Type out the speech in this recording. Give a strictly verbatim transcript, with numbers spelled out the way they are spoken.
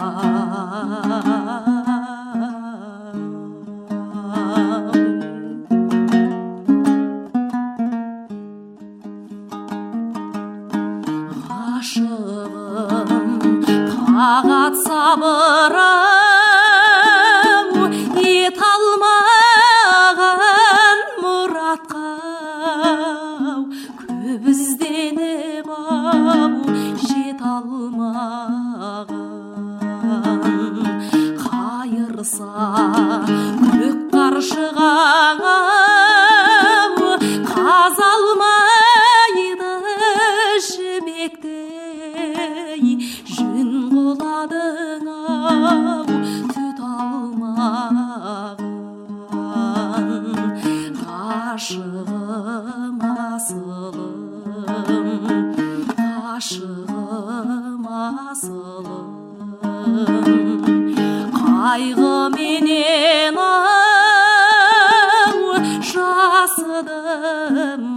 Aşığım tağat sabırım ет алмаған мұратқа көп ізденіп ау жете алмаған қайырса көк қаршығаң ау қаза алмайды жібектей жүн қоладың ау түт алмаған ғашығым асылым ғашығым асылым қайғы менен ау жасыдым